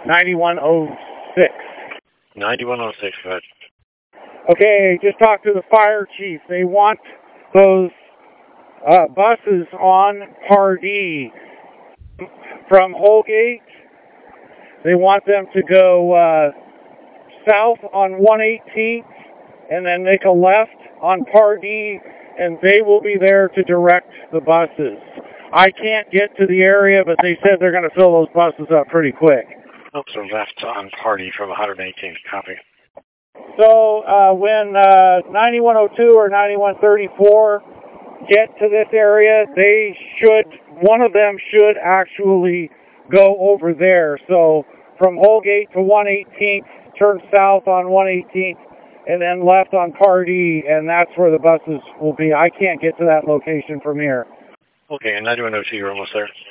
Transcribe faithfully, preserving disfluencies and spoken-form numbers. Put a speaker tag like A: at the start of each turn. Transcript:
A: ninety-one oh six.
B: ninety-one oh six, go ahead.
A: Okay, just talked to the fire chief. They want those uh, buses on Pardee from Holgate. They want them to go uh, south on one eighteenth and then make a left on Pardee, and they will be there to direct the buses. I can't get to the area, but they said they're going to fill those buses up pretty quick.
B: Oh, so left on Pardee from one eighteenth, copy.
A: So uh, when uh, ninety-one oh two or ninety-one thirty-four get to this area, they should, one of them should actually go over there. So from Holgate to one eighteenth, turn south on one eighteenth, and then left on Pardee, and that's where the buses will be. I can't get to that location from here.
B: Okay, and ninety-one oh two, you're almost there.